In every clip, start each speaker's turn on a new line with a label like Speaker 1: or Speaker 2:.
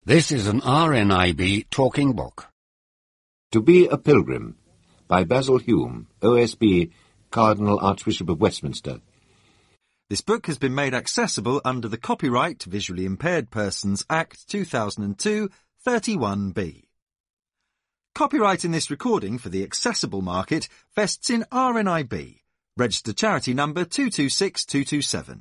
Speaker 1: This is an RNIB talking book.
Speaker 2: To be a Pilgrim, by Basil Hume, OSB, Cardinal Archbishop of Westminster.
Speaker 3: This book has been made accessible under the Copyright Visually Impaired Persons Act 2002, 31B. Copyright in this recording for the accessible market vests in RNIB, registered charity number 226227.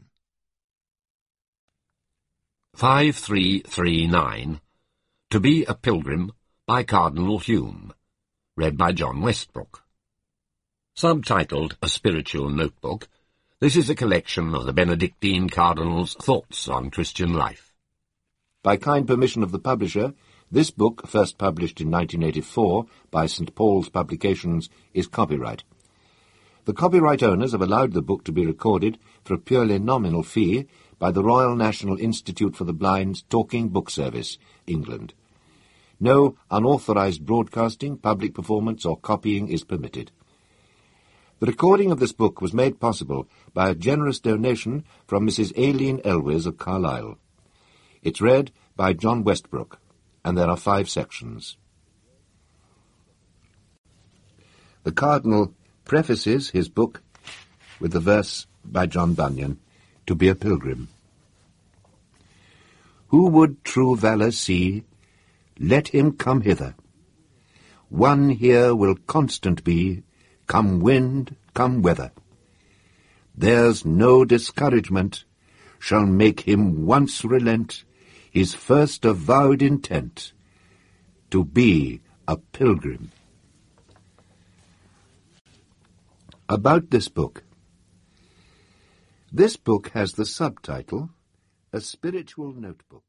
Speaker 1: 5339. To be a Pilgrim, by Cardinal Hume. Read by John Westbrook. Subtitled A Spiritual Notebook, this is a collection of the Benedictine Cardinal's thoughts on Christian life.
Speaker 2: By kind permission of the publisher, this book, first published in 1984 by St. Paul's Publications, is copyright. The copyright owners have allowed the book to be recorded for a purely nominal fee by the Royal National Institute for the Blind's Talking Book Service, England. No unauthorized broadcasting, public performance or copying is permitted. The recording of this book was made possible by a generous donation from Mrs. Aileen Elwes of Carlisle. It's read by John Westbrook, and there are 5 sections. The Cardinal prefaces his book with the verse by John Bunyan, To be a Pilgrim. Who would true valour see, let him come hither. One here will constant be, come wind, come weather. There's no discouragement shall make him once relent his first avowed intent, to be a pilgrim. About this book. This book has the subtitle, A Spiritual Notebook.